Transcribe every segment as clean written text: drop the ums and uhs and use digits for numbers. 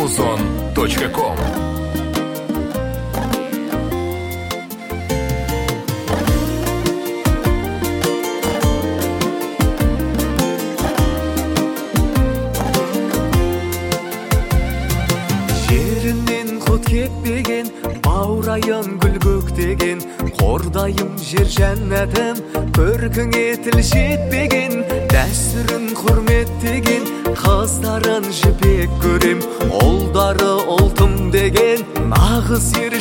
muzon.com. Жерінен құт кетпеген, баурайым гүл көктеген, қордайым жер жәннәтім, көркіңе тіл жетпеген, дәстүрін құрметтеген, қыздарын жібек көрем, ұлдары ұлтым деген, нағыз ер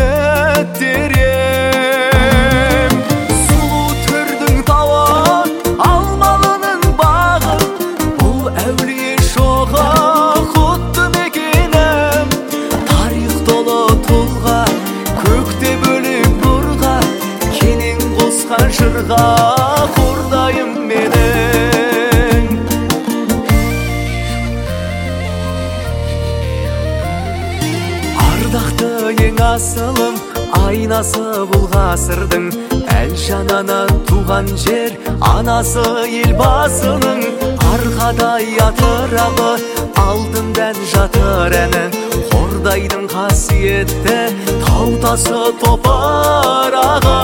жігіттерем. Сұлу түрдің тауы, алмалының бағы, бұл әулие шоғы құтты мекенім. Тарих толы тұлға, көкте бөлек нұрға, кенен қосқан жырға қордайым менің. Ардақты ең асылым, айнасы бұл ғасырдың, әл жананы туған жер, анасы елбасының, арқадай атырабы, алтындан жатыр әні, қордайдың қасиетті таутасы топырағы.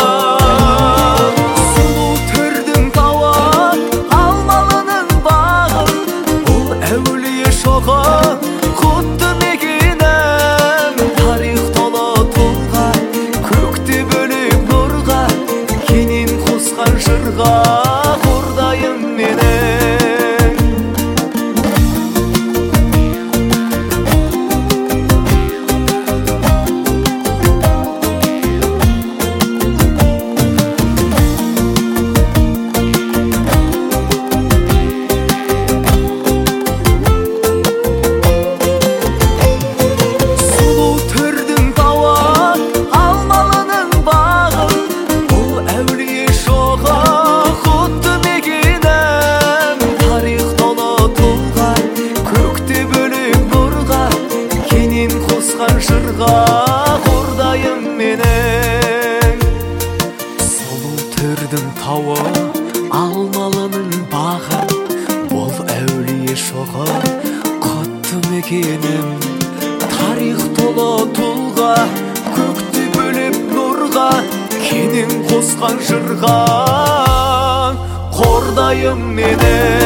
Сұлу түрдің тауы, алмалының бағы, бұл әулие шоғы құтты мекенім. Тарих толы тұлға, көкте бөлек нұрға, кенен қосқан жырға қордайым менің. Жырға қордайым менің. Сұлу түрдің тауы, алмалының бағы, бұл әулие шоғы құтты мекенім. Тарих толы тұлға, көкте бөлеп нұрға, кенен қосқан жырға қордайым менің.